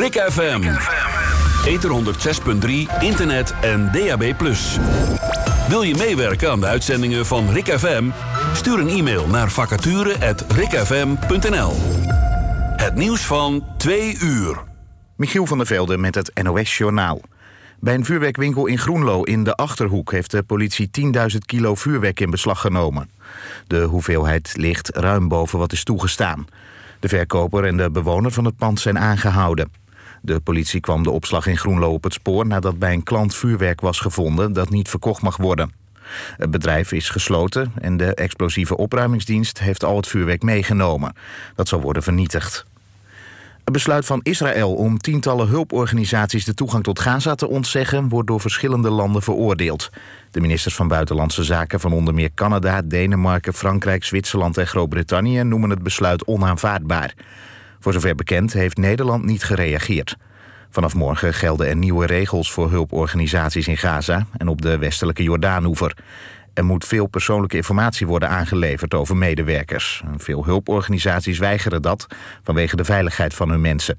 Rick FM. Ether 106.3, internet en DAB+. Wil je meewerken aan de uitzendingen van Rick FM? Stuur een e-mail naar vacature@rickfm.nl. Het nieuws van 2 uur. Michiel van der Velde met het NOS-journaal. Bij een vuurwerkwinkel in Groenlo in de Achterhoek heeft de politie 10.000 kilo vuurwerk in beslag genomen. De hoeveelheid ligt ruim boven wat is toegestaan. De verkoper en de bewoner van het pand zijn aangehouden. De politie kwam de opslag in Groenlo op het spoor nadat bij een klant vuurwerk was gevonden dat niet verkocht mag worden. Het bedrijf is gesloten en de explosieve opruimingsdienst heeft al het vuurwerk meegenomen. Dat zal worden vernietigd. Het besluit van Israël om tientallen hulporganisaties de toegang tot Gaza te ontzeggen wordt door verschillende landen veroordeeld. De ministers van Buitenlandse Zaken van onder meer Canada, Denemarken, Frankrijk, Zwitserland en Groot-Brittannië noemen het besluit onaanvaardbaar. Voor zover bekend heeft Nederland niet gereageerd. Vanaf morgen gelden er nieuwe regels voor hulporganisaties in Gaza en op de westelijke Jordaanoever. Er moet veel persoonlijke informatie worden aangeleverd over medewerkers. Veel hulporganisaties weigeren dat vanwege de veiligheid van hun mensen.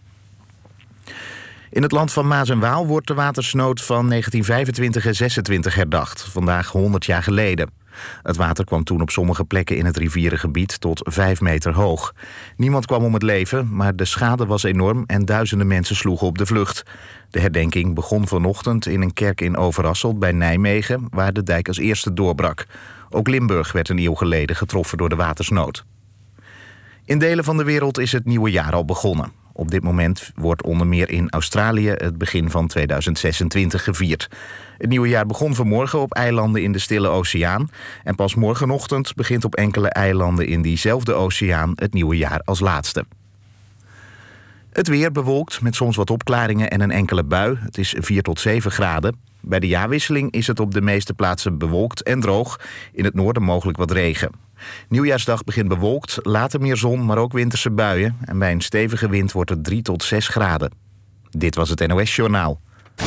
In het land van Maas en Waal wordt de watersnood van 1925 en 26 herdacht, vandaag 100 jaar geleden. Het water kwam toen op sommige plekken in het rivierengebied tot 5 meter hoog. Niemand kwam om het leven, maar de schade was enorm en duizenden mensen sloegen op de vlucht. De herdenking begon vanochtend in een kerk in Overasselt bij Nijmegen, waar de dijk als eerste doorbrak. Ook Limburg werd een eeuw geleden getroffen door de watersnood. In delen van de wereld is het nieuwe jaar al begonnen. Op dit moment wordt onder meer in Australië het begin van 2026 gevierd. Het nieuwe jaar begon vanmorgen op eilanden in de Stille Oceaan. En pas morgenochtend begint op enkele eilanden in diezelfde oceaan het nieuwe jaar als laatste. Het weer bewolkt met soms wat opklaringen en een enkele bui. Het is 4 tot 7 graden. Bij de jaarwisseling is het op de meeste plaatsen bewolkt en droog. In het noorden mogelijk wat regen. Nieuwjaarsdag begint bewolkt, later meer zon, maar ook winterse buien. En bij een stevige wind wordt het 3 tot 6 graden. Dit was het NOS Journaal.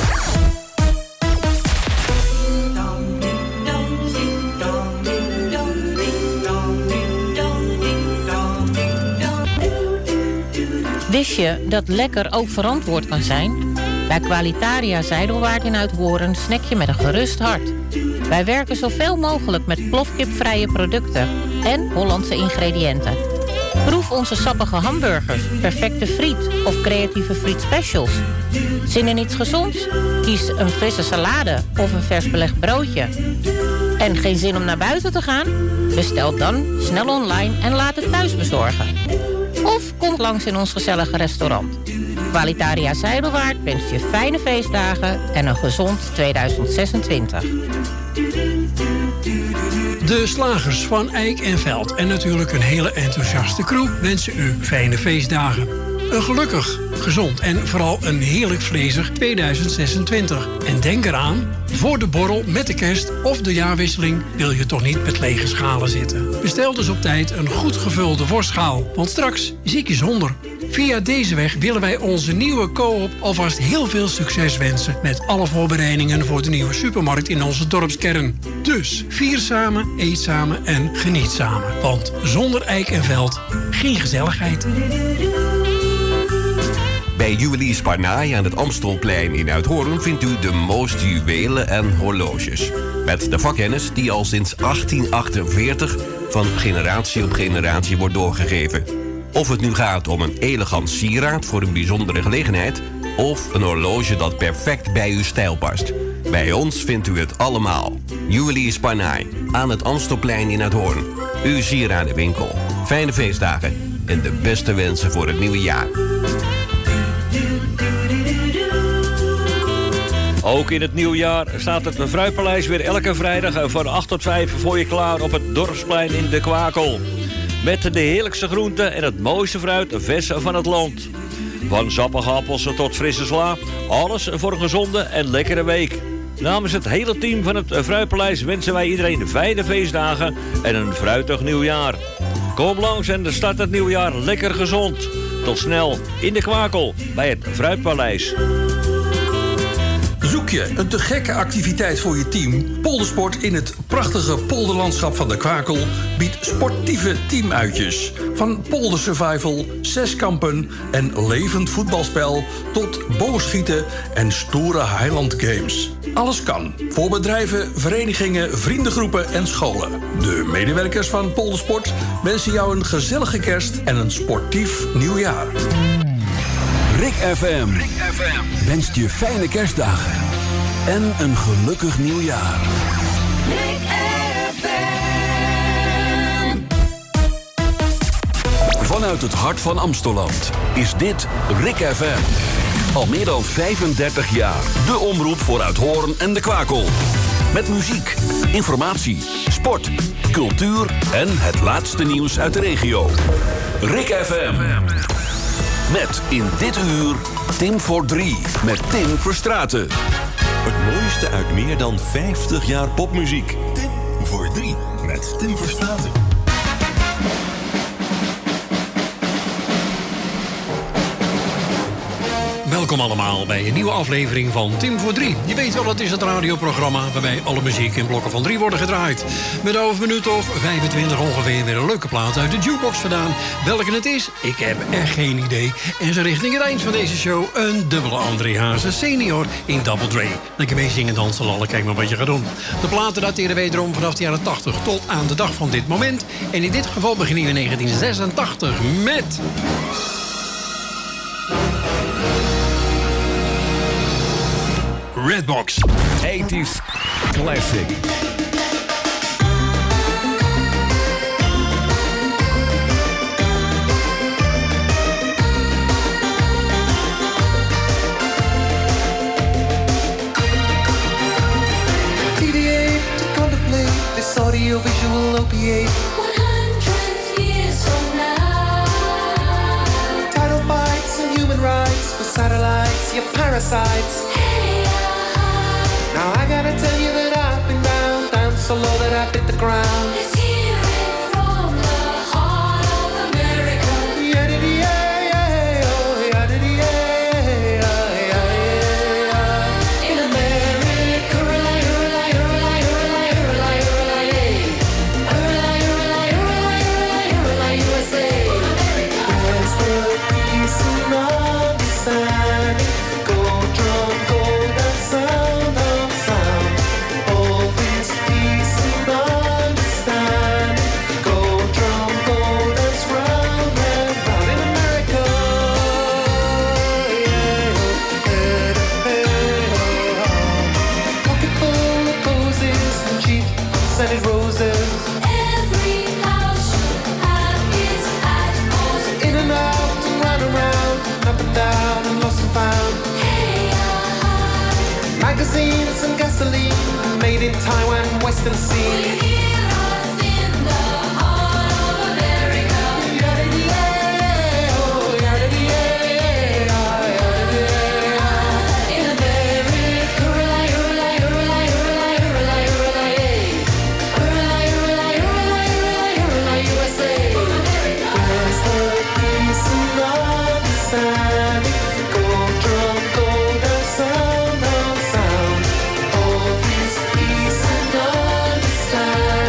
Wist je dat lekker ook verantwoord kan zijn? Bij Qualitaria Zijdelwaard in Uithoorn snack je met een gerust hart. Wij werken zoveel mogelijk met plofkipvrije producten en Hollandse ingrediënten. Proef onze sappige hamburgers, perfecte friet of creatieve frietspecials. Zin in iets gezonds? Kies een frisse salade of een vers belegd broodje. En geen zin om naar buiten te gaan? Bestel dan snel online en laat het thuis bezorgen. Of kom langs in ons gezellige restaurant. Qualitaria Zijdelwaard wenst je fijne feestdagen en een gezond 2026. De slagers van Eijk en Veld en natuurlijk een hele enthousiaste crew wensen u fijne feestdagen. Een gelukkig, gezond en vooral een heerlijk vlezig 2026. En denk eraan, voor de borrel met de kerst of de jaarwisseling wil je toch niet met lege schalen zitten. Bestel dus op tijd een goed gevulde worstschaal, want straks zie ik je zonder. Via deze weg willen wij onze nieuwe co-op alvast heel veel succes wensen met alle voorbereidingen voor de nieuwe supermarkt in onze dorpskern. Dus vier samen, eet samen en geniet samen. Want zonder Eijk en Veld geen gezelligheid. Bij Juwelier Sparnaai aan het Amstelplein in Uithoorn vindt u de mooiste juwelen en horloges. Met de vakkennis die al sinds 1848 van generatie op generatie wordt doorgegeven. Of het nu gaat om een elegant sieraad voor een bijzondere gelegenheid, of een horloge dat perfect bij uw stijl past. Bij ons vindt u het allemaal. Juwelier Sparnaai aan het Amstelplein in Uithoorn. Uw sieradenwinkel. Fijne feestdagen en de beste wensen voor het nieuwe jaar. Ook in het nieuwjaar staat het Fruitpaleis weer elke vrijdag van 8 tot 5 voor je klaar op het Dorpsplein in de Kwakel. Met de heerlijkste groenten en het mooiste fruit vers van het land. Van sappige appels tot frisse sla, alles voor een gezonde en lekkere week. Namens het hele team van het Fruitpaleis wensen wij iedereen fijne feestdagen en een fruitig nieuwjaar. Kom langs en start het nieuwjaar lekker gezond. Tot snel in de Kwakel bij het Fruitpaleis. Zoek je een te gekke activiteit voor je team? Poldersport in het prachtige polderlandschap van de Kwakel biedt sportieve teamuitjes. Van poldersurvival, zeskampen en levend voetbalspel tot boogschieten en stoere Highland Games. Alles kan. Voor bedrijven, verenigingen, vriendengroepen en scholen. De medewerkers van Poldersport wensen jou een gezellige kerst en een sportief nieuwjaar. Rick FM wenst je fijne kerstdagen en een gelukkig nieuwjaar. Rick FM. Vanuit het hart van Amstelland is dit Rick FM. Al meer dan 35 jaar de omroep voor Uithoorn en de Kwakel. Met muziek, informatie, sport, cultuur en het laatste nieuws uit de regio. Rick FM. Met in dit uur Tim voor 3 met Tim Verstraeten. Het mooiste uit meer dan 50 jaar popmuziek. Tim voor 3 met Tim Verstraeten. Welkom allemaal bij een nieuwe aflevering van Tim voor 3. Je weet wel, het is het radioprogramma waarbij alle muziek in blokken van 3 worden gedraaid. Met over een minuut of 25 ongeveer weer een leuke plaat uit de jukebox vandaan. Welke het is, ik heb echt geen idee. En zo richting het eind van deze show een dubbele André Hazes senior in Double Dre. Lekker mee zingen, dansen, lallen, kijk maar wat je gaat doen. De platen dateren wederom vanaf de jaren 80 tot aan de dag van dit moment. En in dit geval beginnen we in 1986 met... Redbox 80s Classic. Deviate to contemplate this audio-visual opiate. 100 years from now. Title fights and human rights for satellites, you parasites. Now I gotta tell you that I've been down so low that I hit the ground. Let's hear it from the heart of America. In America, hurrah, hurrah, hurrah, hurrah, hurrah, hurrah, hurrah, hurrah, USA. Where's the peace and understanding? Go drum, go that sound of sound. All this peace and understanding. Go drum, go dance round and round in America. Pocket full of posies and cheap scented roses. Every house should have its atmos. In and out and round and round, up and down and lost and found. Magazines and gasoline, made in Taiwan, Western scene. Hear us in the heart of America. In America, hurrah, hurrah, hurrah, hurrah, hurrah, hurrah, hurrah, USA. Where's the peace and understanding? Go drum, go that sound of sound. All this peace and understanding.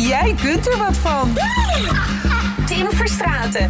Jij kunt er wat van. Tim Verstraeten.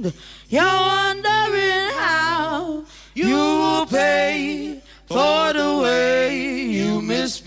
around. You're wondering how you will pay for the way you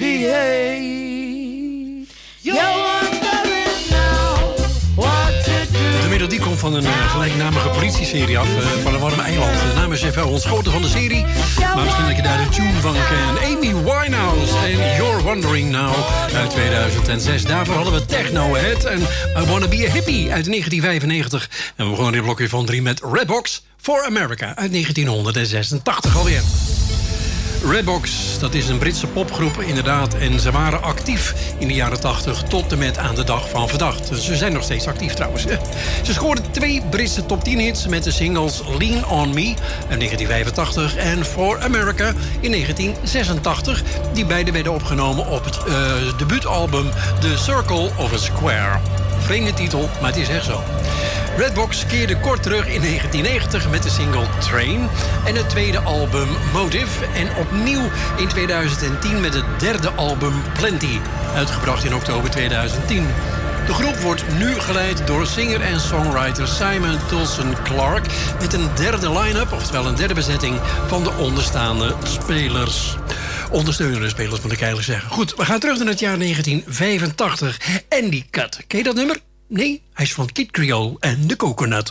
misbehave. You're wondering now what to do. De melodie komt van een gelijknamige politieserie af van een warm eiland. De naam is even ontschoten van de serie. Maar misschien dat je daar de tune van kent. Amy Winehouse en You're Wondering Now uit 2006. Daarvoor hadden we Techno Head en I Wanna Be a Hippie uit 1995. En we begonnen in blokje van 3 met Redbox for America uit 1986 alweer. Redbox, dat is een Britse popgroep inderdaad. En ze waren actief in de jaren 80 tot en met aan de dag van vandaag. Ze zijn nog steeds actief trouwens. Ze scoorden 2 Britse top 10 hits met de singles Lean On Me uit 1985 en For America in 1986. Die beide werden opgenomen op het debuutalbum The Circle of a Square. Vreemde titel, maar het is echt zo. Redbox keerde kort terug in 1990 met de single Train en het tweede album Motive. En opnieuw in 2010 met het derde album Plenty, uitgebracht in oktober 2010. De groep wordt nu geleid door singer en songwriter Simon Tulson Clark met een derde line-up, oftewel een derde bezetting van de onderstaande spelers. Ondersteunende spelers moet ik eigenlijk zeggen. Goed, we gaan terug naar het jaar 1985. Andy Cut. Ken je dat nummer? Nee, hij is van Kid Creole en de Coconut.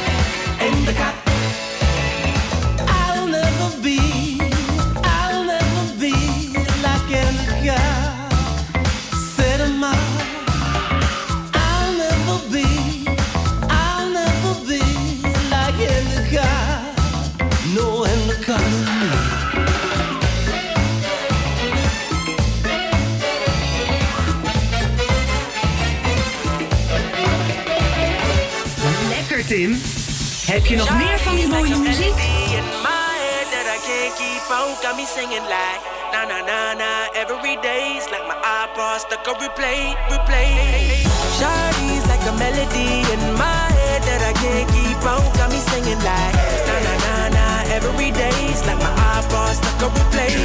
I'll never Tim, heb je nog meer van die mooie muziek? Got me singing like na na na na every day's like my iPod stuck on replay. Shawty's like a melody in my head that I can't keep on. Got me singing like na na na na every day's like my iPod stuck on replay.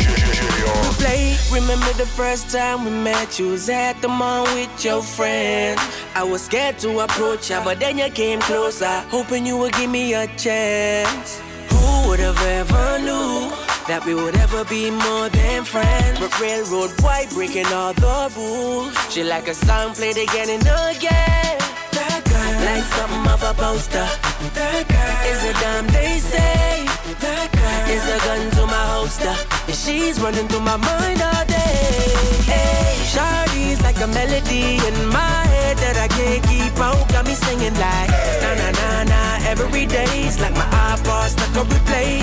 Remember the first time we met? You was at the mall with your friend. I was scared to approach ya, but then you came closer, hoping you would give me a chance. Who would have ever knew that we would ever be more than friends? But railroad white breaking all the rules. She like a song played again and again. That girl, like something off a poster. That girl is a dime they say. That girl is a gun to my holster. And she's running through my mind all day. Hey, Shawty's like a melody in my head that I can't keep on. Got me singing like na na na na every day's like my iPod stuck on replay.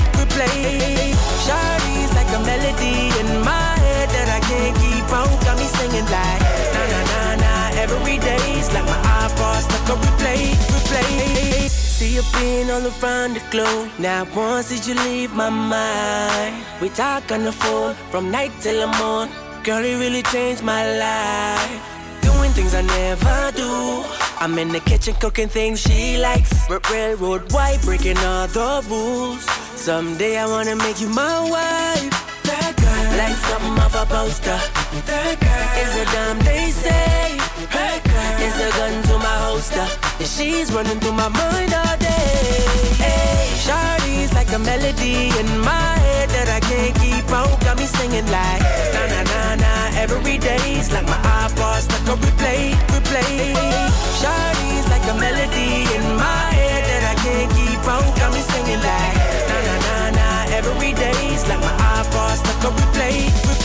Shawty's like a melody in my head that I can't keep on. Got me singing like na na na na every day's like my iPod stuck on replay. See you being all around the globe. Now once did you leave my mind? We talk on the phone from night till the morning. Girl, it really changed my life. Doing things I never do. I'm in the kitchen cooking things she likes. Railroad white breaking all the rules. Someday I wanna make you my wife. That girl, like something off a poster. That girl is a dime they say. That girl is a gun to my holster. And she's running through my mind all day. Hey, Shawty's like a melody in my head that I can't keep on. Got me singing like na na na na every day's like my iPod stuck on replay. Shawty's like a melody in my head that I can't keep on. Got me singing like na na na na every day's like my iPod stuck on replay.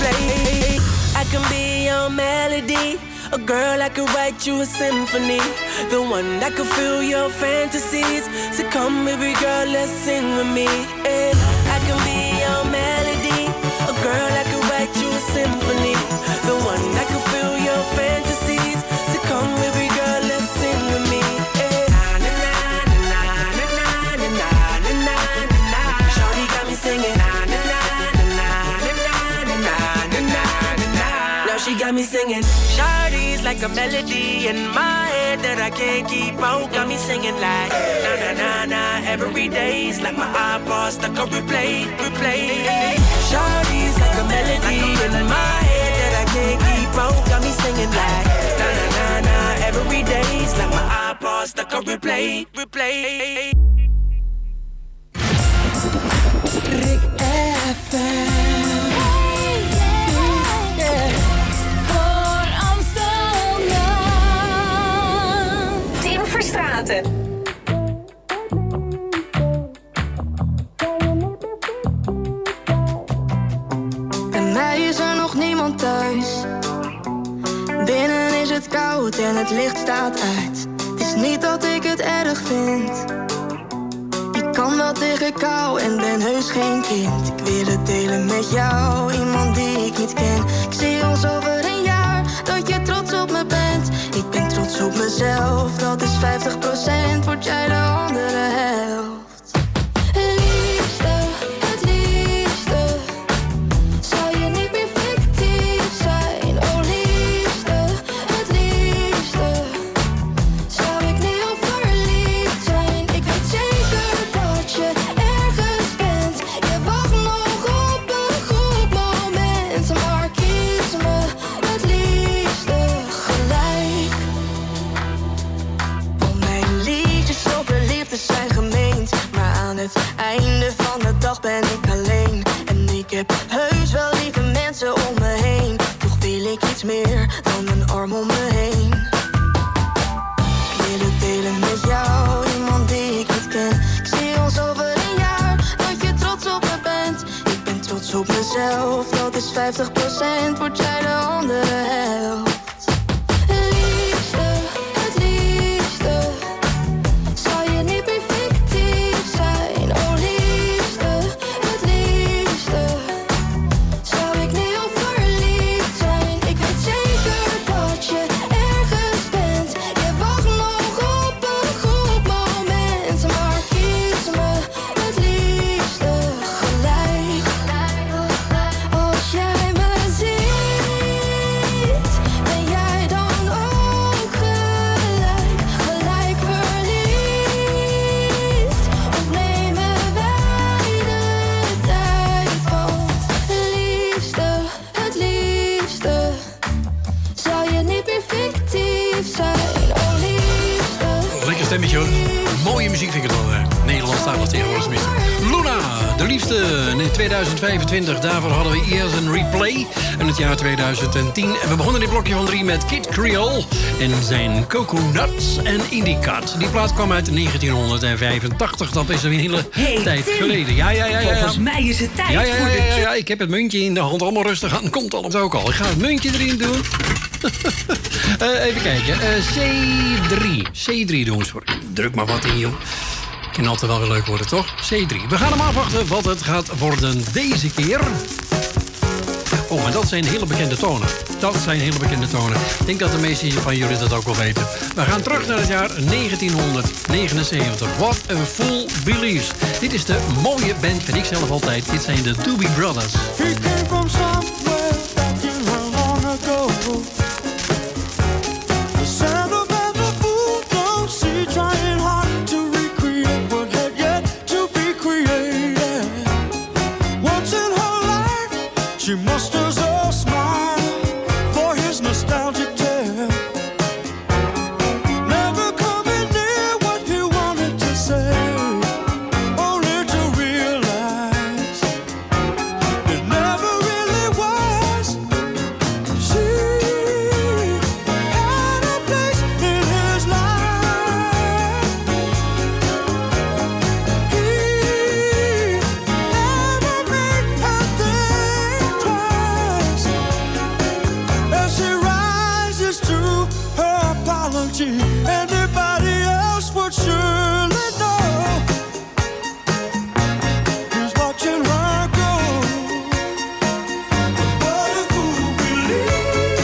I can be your melody, a girl I could write you a symphony, the one that could fill your fantasies. So come baby girl, let's sing with me. Yeah. I can be your melody, a girl I could write you a symphony, the one that could fill your fantasies. So come baby girl, let's sing with me. Yeah. Na na na na na na na na na na. Shawty got me singing na na na na na na na na na. Now she got me singing. Shawty's like a melody in my head that I can't keep on. Got me singing like na na na na every day's like my iPod stuck on replay. Shawty's like a melody in my head that I can't keep on. Got me singing like na na na na every day's like my iPod stuck on replay. Rick FM. Bij mij is er nog niemand thuis. Binnen is het koud en het licht staat uit. Het is niet dat ik het erg vind. Ik kan wel tegen kou en ben heus geen kind. Ik wil het delen met jou, iemand die ik niet ken. Ik zie ons over een jaar, dat je trots op me bent. Ik ben trots op mezelf, dat is 50%, word jij de andere helft. Liefste, het liefste, zou je niet meer fictief zijn. Oh liefste, het liefste, zou ik nu al verliefd zijn. Ik weet zeker dat je ergens bent. Je wacht nog op een goed moment. Maar kies me het liefste gelijk. Al mijn liedjes over liefde zijn gemeend, maar aan het einde van de dag ben ik alleen. En ik heb heus wel lieve mensen om me heen. Toch wil ik iets meer dan een arm om me heen. Ik wil het delen met jou, iemand die ik niet ken. Ik zie ons over een jaar, dat je trots op me bent. Ik ben trots op mezelf, dat is 50%, word jij de andere helft. Liefste, het liefste, zou je niet meer fictief zijn. Oh liefste, het liefste, zou ik nu al verliefd zijn. Ik weet zeker dat je ergens bent. Je wacht nog op een goed moment. stemmetje hoor. Mooie muziek vind ik het wel. Nederlandstalig tegenwoordig tenminste. Luna, de liefste in 2025. Daarvoor hadden we eerst een replay in het jaar 2010. En we begonnen dit blokje van 3 met Kid Creole en zijn Coconuts en Indicat. Die plaat kwam uit 1985. Dat is een hele tijd geleden. Ja. Volgens mij is het tijd voor de... Ja, ik heb het muntje in de hand. Allemaal rustig aan. Komt alles ook al. Ik ga het muntje erin doen. Even kijken. C3 doen we voor. Druk maar wat in, joh. Kan altijd wel weer leuk worden, toch? C3. We gaan hem afwachten wat het gaat worden deze keer. Oh, maar dat zijn hele bekende tonen. Ik denk dat de meesten van jullie dat ook wel weten. We gaan terug naar het jaar 1979. What a Fool Believes. Dit is de mooie band, vind ik zelf altijd. Dit zijn de Doobie Brothers. He came from somewhere back in long ago. The sound of the fool don't see, trying hard to recreate what had yet to be created. Once in her life, she musters a smile for his nostalgic tale. Never coming near what he wanted to say, only to realize it never really was. She had a place in his life. He never made her think twice. As she rises to her apology, anybody else would surely know. He's watching her go. What a fool believes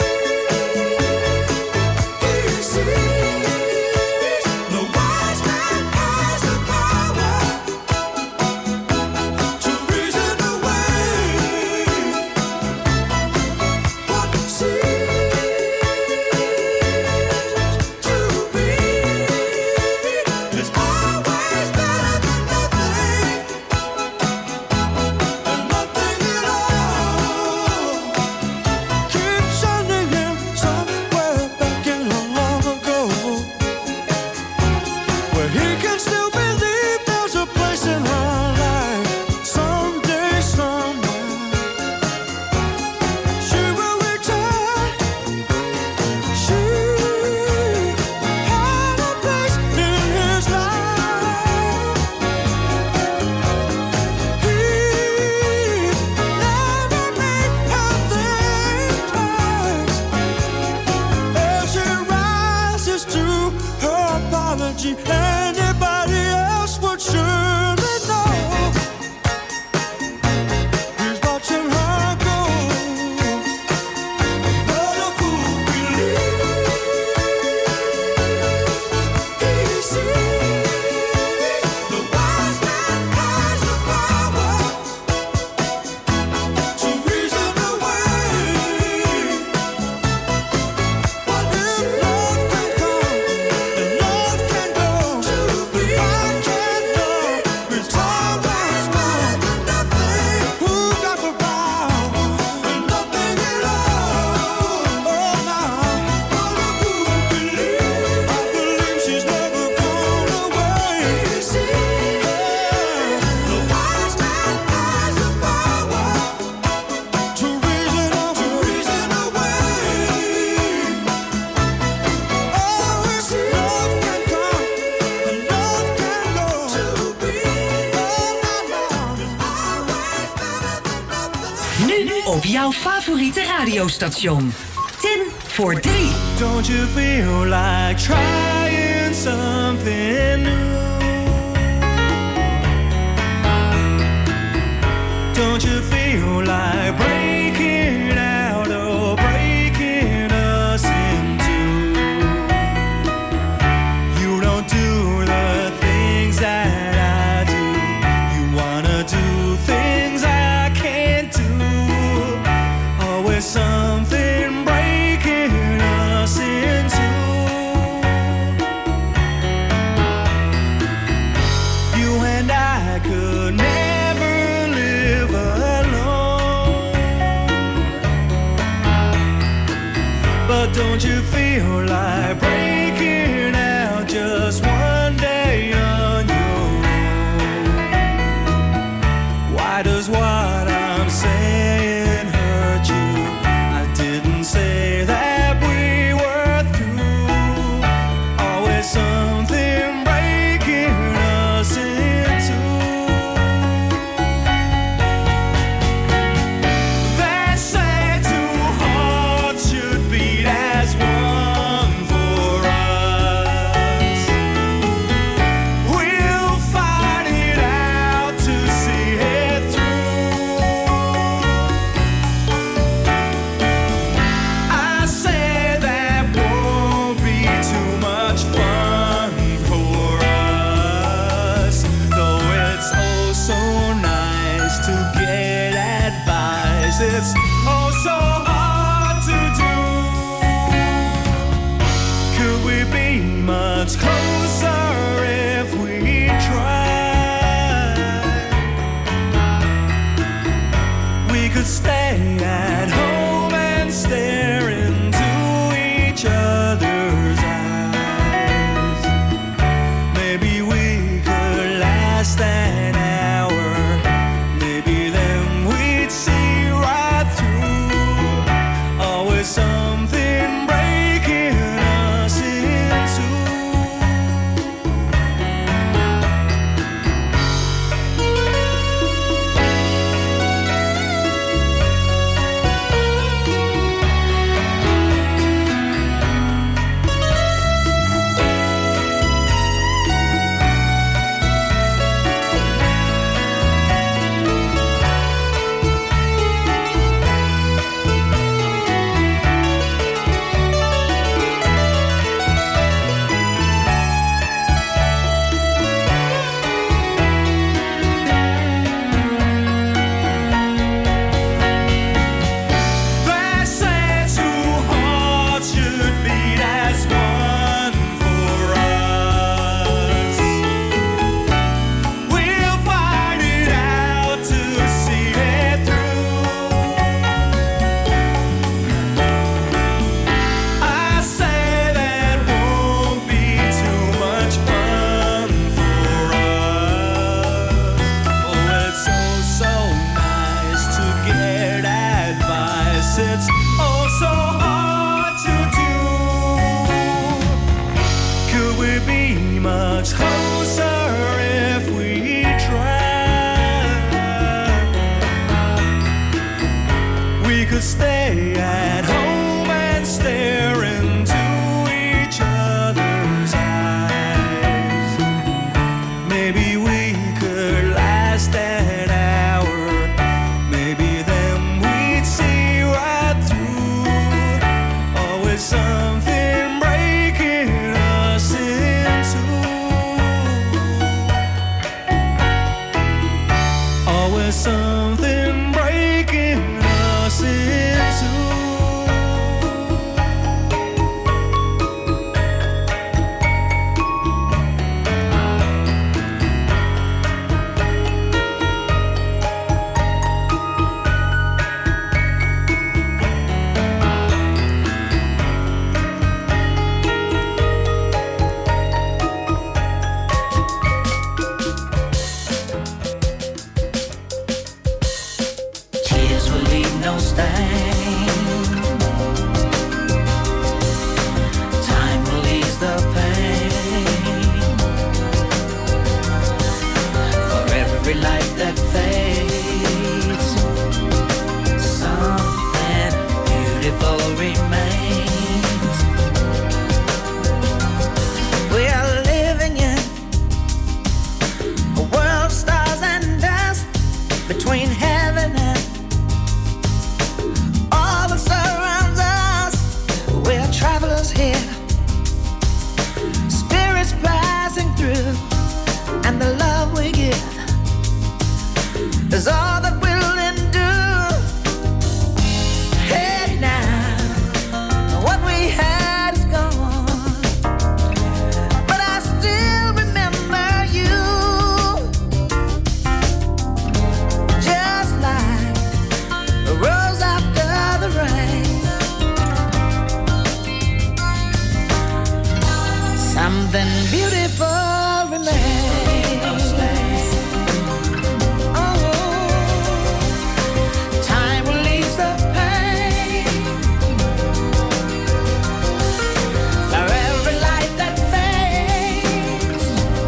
he sees. No wise man has the power to reason away what seems to be is always better than nothing, and nothing at all. Keep sending him somewhere back in long ago, where he can still believe there's a place in her life. Someday, somewhere, she will return. She had a place in his life. He never made her think twice. As she rises to her apology, anybody else would surely know. He's watching her go. What a fool believes he sees. The wise man has the power to reason away what if love can come and love can go. To be I can't know it's always more than nothing. Who got the power and nothing at all? Oh, now what a fool believes. I believe she's never gone away. He sees. The wise man has the power to reason away. Oh, it's love can come and love can go. To be Nu op jouw favoriete radiostation. 10 voor 3. Don't you feel like trying something new? Don't you feel like breaking out or breaking us in two? You don't do the things that I do. You wanna do things I can't do. Always something breaking us in two. You and I could never live alone. But don't you feel like breaking out, just it's oh so hard to do. Could we be much closer if we tried? We could stay at home and stare into each other's eyes. Maybe we could last an hour. Maybe then we'd see right through. Always something breaking us in two. They say two hearts should beat as one for us. We'll fight it out to see it through. I say that won't be too much fun for us. Oh, it's so nice to get advice. It's oh so hard to do. Could we be much closer if we tried? We could stay at home and stare into each other's eyes. Maybe we could last an hour. Maybe then we'd see right through. Always something breaking us in two. Always something breaking us in two. Tears will leave no stain. Time will ease the pain. For every light that fades, something beautiful remains. We are living in a world of stars and dust, between heaven and all that surrounds us. We're travelers here, spirits passing through, and the love we give is all that we'll endure. Hey now, what we had is gone, but I still remember you, just like a rose after the rain. Something beautiful remains. Oh, time will ease the pain. For every light that fades,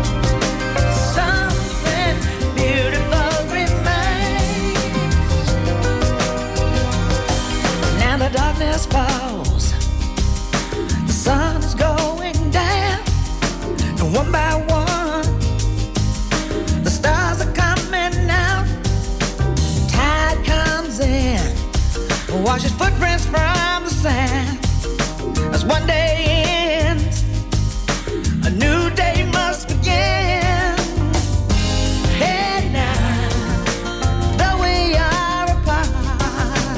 something beautiful remains. Now the darkness falls, the sun is going down, and one by one the stars are coming out. Tide comes in, washes footprints from the sand. As one day ends, a new day must begin. Hey now, though we are apart,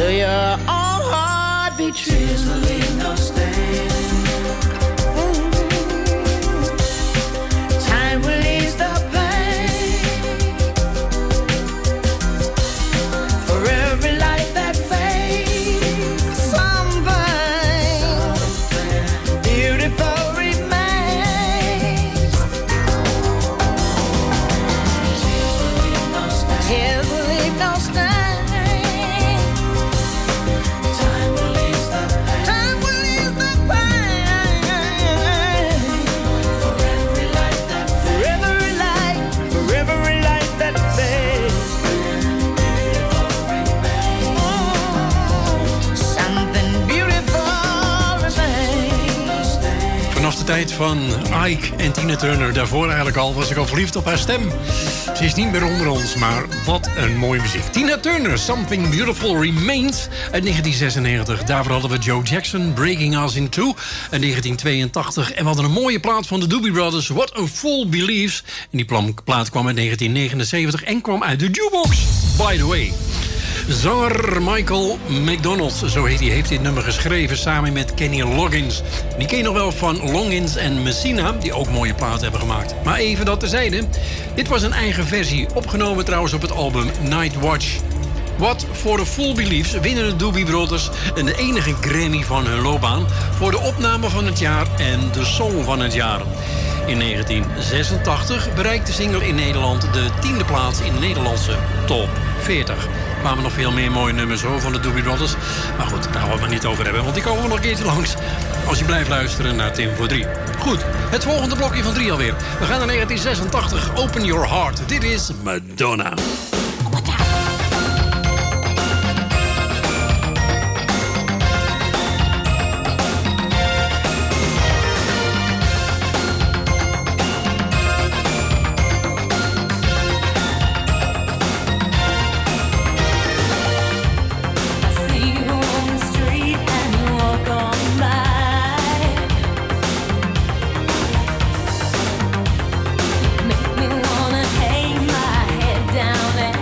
till your own heart be true. Tears will leave no stain. Time will ease the pain. For every light that fades, something beautiful remains. Tears will leave no stain. Time will ease the pain. Time will ease the pain. For every light that For every light that fades. Something beautiful remains. Vanaf de tijd van Ike en Tina Turner, daarvoor eigenlijk al, was ik al verliefd op haar stem. Ze is niet meer onder ons, maar wat een mooie muziek. Tina Turner, Something Beautiful Remains uit 1996. Daarvoor hadden we Joe Jackson, Breaking Us in Two uit 1982. En we hadden een mooie plaat van de Doobie Brothers, What a Fool Believes. En die plaat kwam uit 1979 en kwam uit de jukebox. By the way. Zanger Michael McDonald, zo heet hij, heeft dit nummer geschreven samen met Kenny Loggins. Die ken je nog wel van Loggins en Messina, die ook mooie platen hebben gemaakt. Maar even dat terzijde. Dit was een eigen versie, opgenomen trouwens op het album Night Watch. What for a Fool Believes winnen de Doobie Brothers en de enige Grammy van hun loopbaan voor de opname van het jaar en de song van het jaar. In 1986 bereikte de single in Nederland de 10e plaats in de Nederlandse top 40. Er kwamen nog veel meer mooie nummers hoor, van de Doobie Brothers. Maar goed, daar gaan we het maar niet over hebben, want die komen we nog een keertje langs. Als je blijft luisteren naar Tim voor 3. Goed, het volgende blokje van 3 alweer. We gaan naar 1986. Open Your Heart. Dit is Madonna. Make me wanna hang my head down and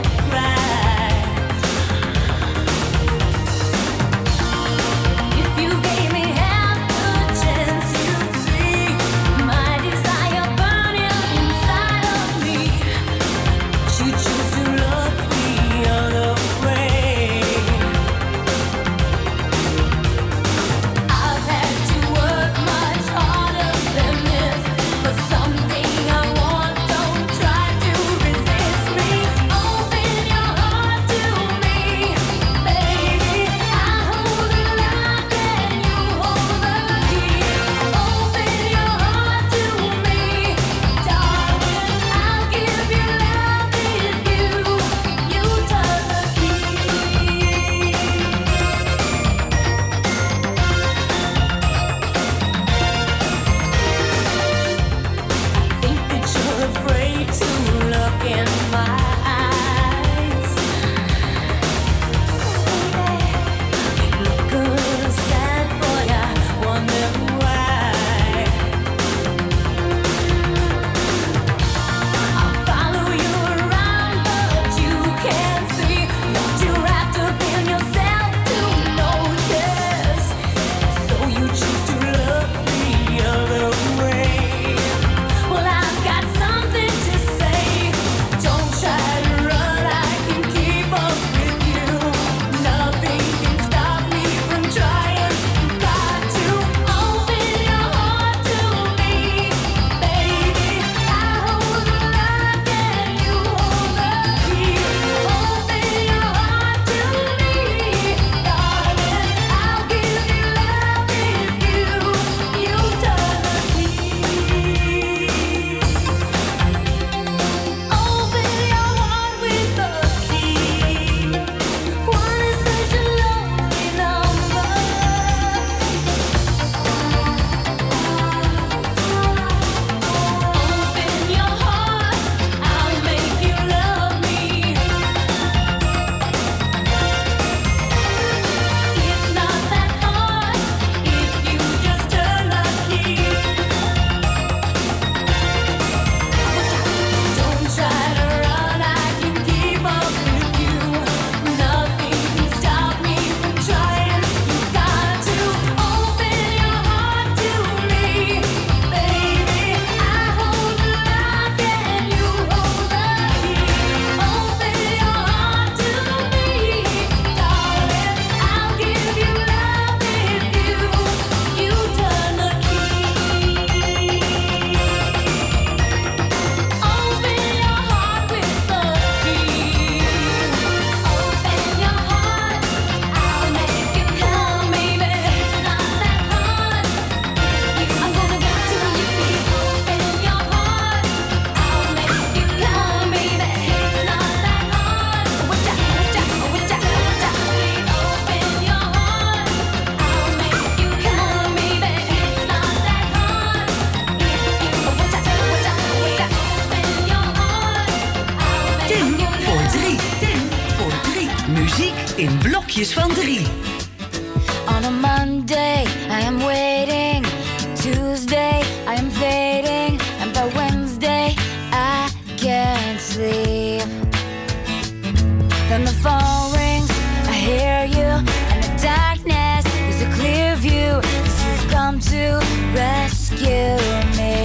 Muziek in blokjes van 3. On a Monday, I am waiting. Tuesday, I am fading. And by Wednesday, I can't sleep. Then the phone rings, I hear you. And the darkness is a clear view. 'Cause you've come to rescue me.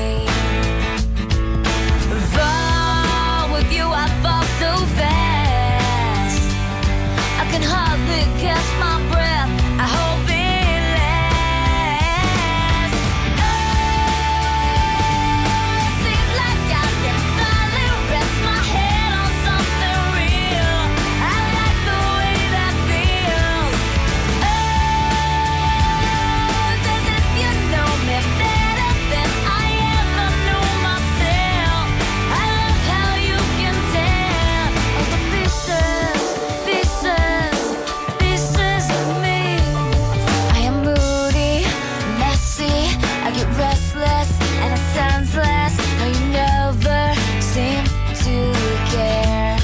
Fall with you, I fall so fast. I can hardly catch my breath. I hope it lasts. Oh, seems like I can finally rest my head on something real. I like the way that feels. Oh, it's as if you know me better than I ever knew myself. I love how you can tell all the pieces, pieces, pieces of me. I am moody, messy, I get restless and it sounds less. How you never seem to care.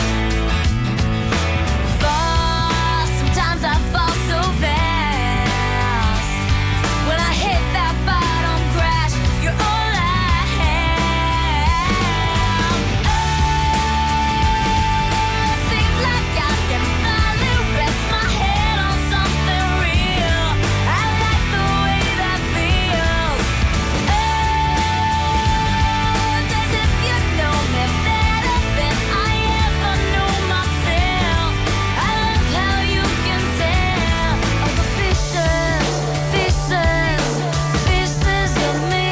Fall, sometimes I fall so fast. When I hit that bottom crash, you're all I have. Oh, seems like I can finally rest my head on something real. I like the way that feels. Oh, it's as if you know me better than I ever knew myself. I love how you can tell all the pieces, pieces, pieces of me.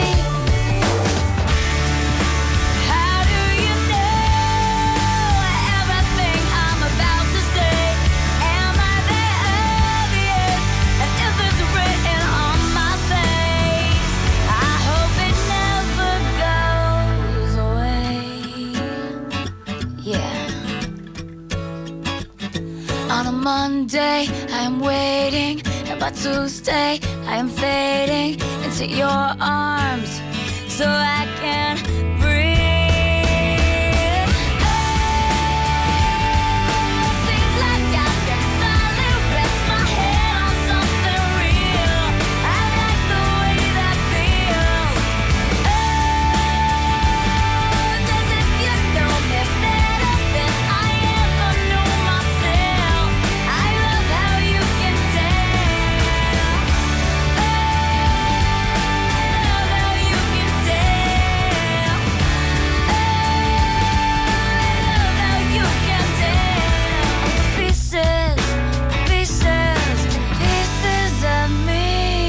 How do you know everything I'm about to say? Am I that obvious? And if it's written on my face, I hope it never goes away. Yeah. On a Monday, I am waiting, and by Tuesday, I am fading into your arms, so I can breathe. Oh, seems like I can finally rest my head on something real. I like the way that feels. Oh, it's as if you know me better than I ever knew myself. I love how you can tell. Oh, I love how you can tell. Oh, I love how you can tell. Pieces, pieces, pieces of me.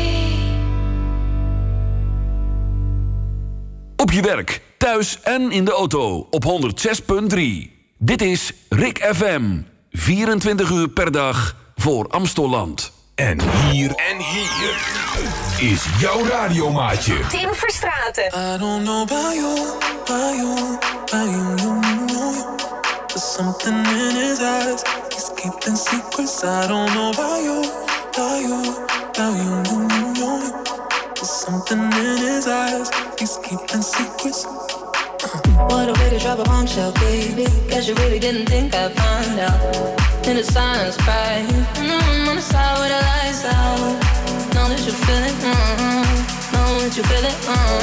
Op je werk, thuis en in de auto op 106.3. Dit is Rick FM. 24 uur per dag voor Amstelland. En hier is jouw radiomaatje. Tim Verstraeten. I don't know about you, about you, about you, you. There's something in his eyes. He's keeping secrets. I don't know about you, about you, about you, you. There's something in his eyes. He's keeping secrets. What a way to drop a bombshell, baby. Guess you really didn't think I'd find out. In the silence, cry. I'm on the side with the lights out. Know that you feel it, know that you feel it,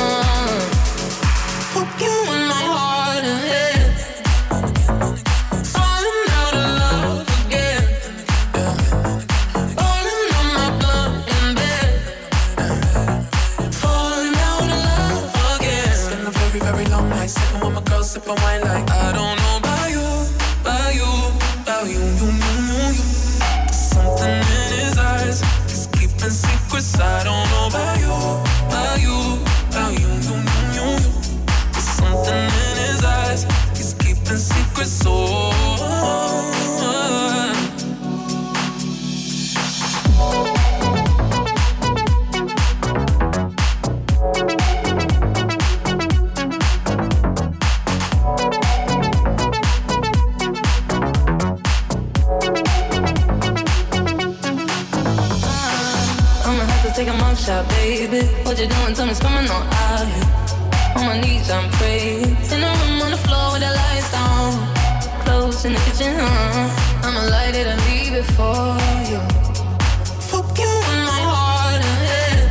Fuck you in my heart and head. Falling out of love again. Falling on my blood in bed. Falling out of love again. It's been a very, very long night. Sipping with my girl, sipping wine like I don't know about you, about you, about you, you. There's something in his eyes. He's keeping secrets. I don't know about you, about you, about you, you. There's something in his eyes. He's keeping secrets. So. Take a mug shot, baby. What you doing? Tell me, coming on out here. On my knees, I'm praying. In the room on the floor with the lights down. clothes in the kitchen. I'ma light it and leave it for you. Fuck you in my heart and head.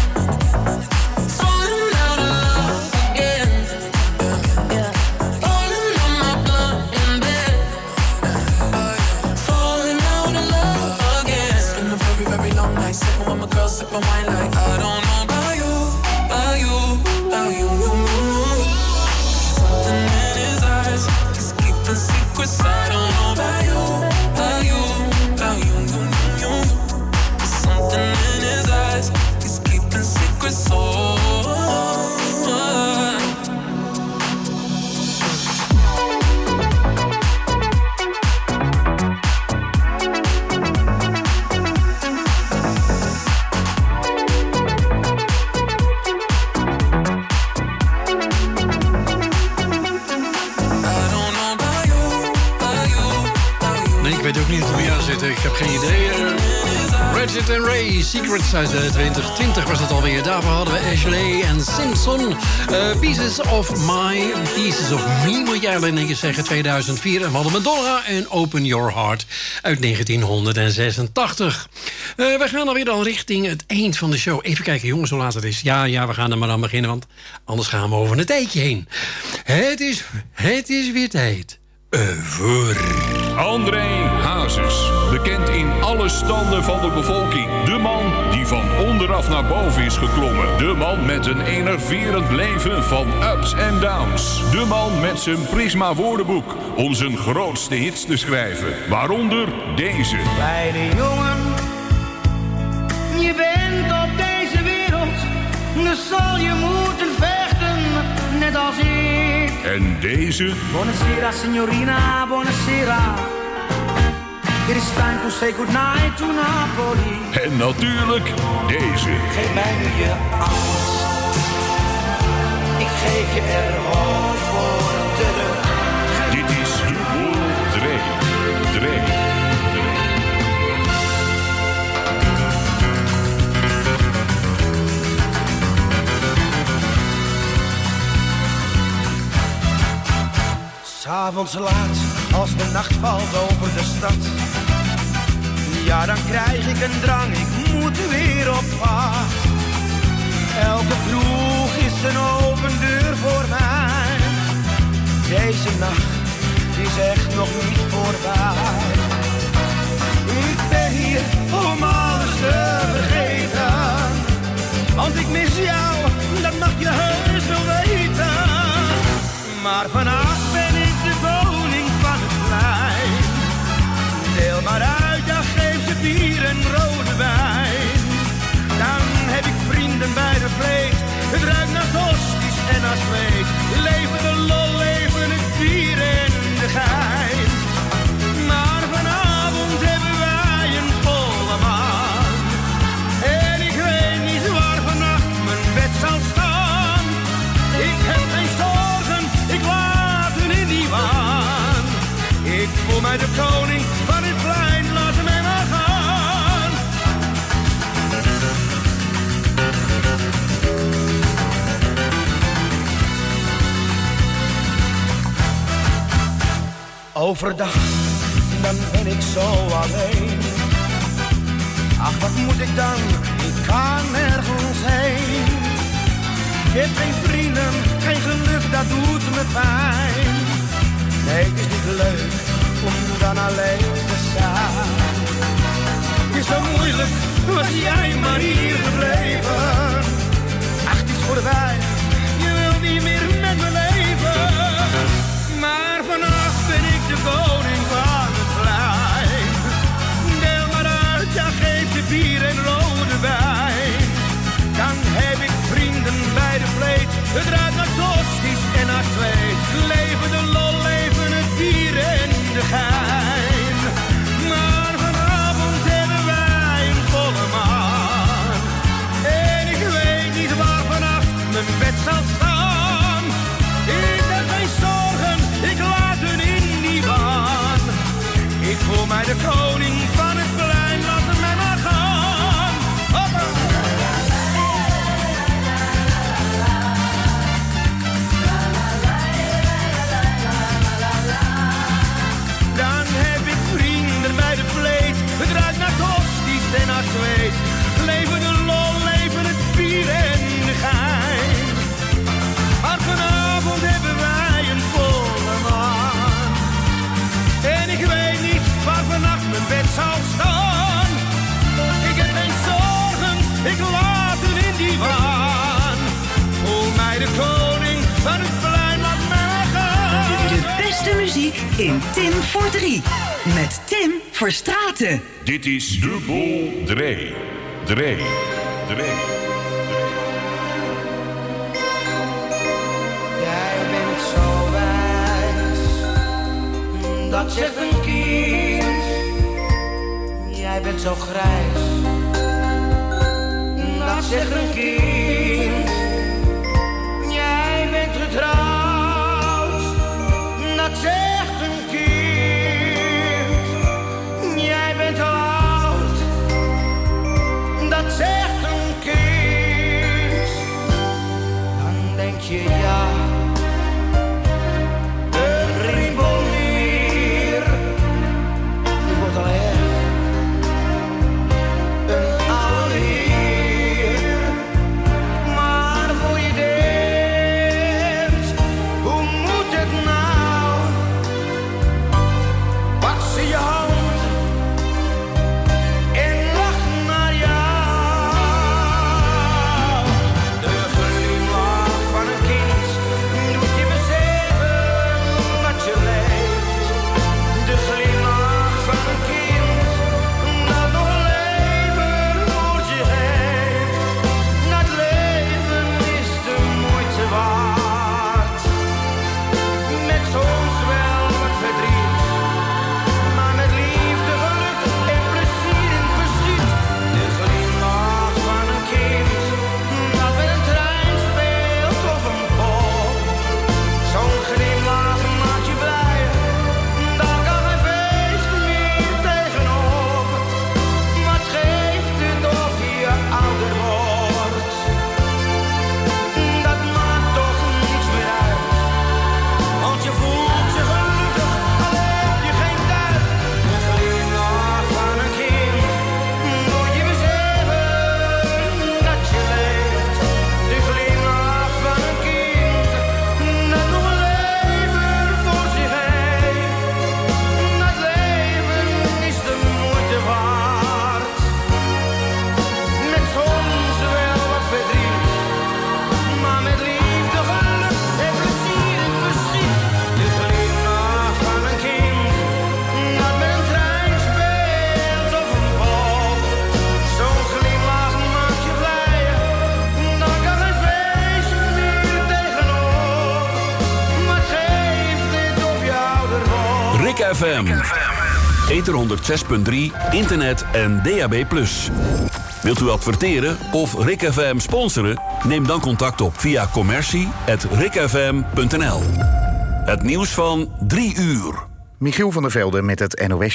Falling out of love again. Yeah. Falling on my blood in bed. Falling out of love again. It's been a very, very long night. Sitting with my girl, sipping wine like I don't know about you, about you, about you. Something in his eyes is keeping secrets. I don't know about you, about you, about you. There's something in his eyes is keeping secrets. Oh. Ik weet ook niet hoe jij zit. Ik heb geen idee. Ratchet and Ray, Secrets uit 2020 was het alweer. Daarvoor hadden we Ashley en Simpson. Pieces of Me, moet jij alleen eens zeggen, 2004. En we hadden Madonna en Open Your Heart uit 1986. We gaan alweer dan richting het eind van de show. Even kijken, jongens, hoe laat het is. Ja, we gaan er maar aan beginnen, want anders gaan we over een tijdje heen. Het is weer tijd voor André Hazes, bekend in alle standen van de bevolking. De man die van onderaf naar boven is geklommen. De man met een enerverend leven van ups en downs. De man met zijn Prisma woordenboek om zijn grootste hits te schrijven. Waaronder deze. Kleine jongen, je bent op deze wereld, dus zal je moeten vechten, net als ik. En deze. Buonasera signorina, buonasera. It is time to say goodnight to Napoli. En natuurlijk deze. Geef mij nu je angst. Ik geef je er gewoon voor terug. Dit is Dre. S'avonds laat, als de nacht valt over de stad. Ja, dan krijg ik een drang, ik moet weer op pad. Elke kroeg is een open deur voor mij. Deze nacht is echt nog niet voorbij. Ik ben hier om alles te vergeten. Want ik mis jou, dat mag je heus wel weten. Maar vannacht ben ik de koning van het plein. Deel maar uit, ja, geef ze bier en rode wijn. Dan heb ik vrienden bij de vlees. Het ruikt naar tosti's en naar zweet. Leven de lol, leven het bier en de gein. Maar vanavond hebben wij een volle maan. En ik weet niet waar vannacht mijn bed zal staan. Ik heb geen zorgen, ik laat hun in die waan. Ik voel mij de koning van het plein, laat mij maar gaan. Overdag, dan ben ik zo alleen. Ach, wat moet ik dan? Ik kan nergens heen. Ik heb geen vrienden, geen geluk, dat doet me pijn. Nee, het is niet leuk om dan alleen te staan. Het is zo moeilijk, was jij maar hier gebleven. Ach, het is voorbij, je wilt niet meer met me leven. Maar vannacht ben ik de koning van het plein. Deel maar uit, ja, geef je bier en rode wijn. Dan heb ik vrienden bij de vleet. Het ruikt naar tosti's en naar zweet. Leven de lol, leven het bier en de gein. Maar vanavond hebben wij een volle maan. En ik weet niet waar vannacht mijn bed zal staan. Ik heb geen zorgen, ik laat hun in die waan. Ik voel mij de koning van het plein, laat mij maar gaan. Hoppa! weet. Leven de lol, leven het bier en de gein. Maar vanavond hebben wij een volle maan. En ik weet niet waar vannacht mijn bed zal staan. Ik heb geen zorgen, ik laat het in die waan. Voel mij de koning van het plein, laat mij gaan. De beste muziek in Tim voor 3. Met Tim Verstraeten. Dit is Dubbel Dree. Dree. Jij bent zo wijs, dat zegt een kind. Jij bent zo grijs, dat zegt een kind. Jij bent getrouwd, dat zegt een kind. Jij bent oud, dat zegt een kind. Dan denk je ja, een rimpel meer. Het wordt al erg, een oude heer. Maar voor je denkt, hoe moet het nou? Pak ze je hand en lach naar jou. De glimlach van een kind doet je beseffen dat je leeft. De glimlach van een kind dat nog leven voor je heeft. Dat leven is de moeite waard. Met soms wel wat verdriet, maar met liefde, geluk en plezier en verdriet. De glimlach van een kind dat met een trein speelt of een pop. Zo'n glimlach maakt je blij, daar kan geen feest meer tegenop. Wat geeft het of je ouder wordt? Dat maakt toch niets meer uit, want je voelt je gelukkig, al heb je geen tijd. De glimlach van een kind doet je beseffen dat je leeft. De glimlach van een kind dat nog een leven voor zich heeft. Dat leven is de moeite waard. Met soms wel wat verdriet, maar met liefde, geluk en plezier en verdriet. De glimlach van een kind dat met een trein speelt of een pop. Zo'n glimlach maakt je blij, daar kan geen feest meer tegenop. Wat geeft het of je ouder wordt? Rick FM. Ether 106.3, internet en DAB+. Wilt u adverteren of Rick FM sponsoren? Neem dan contact op via commercie@rickfm.nl. Het nieuws van 3 uur. Michiel van der Velde met het NOS.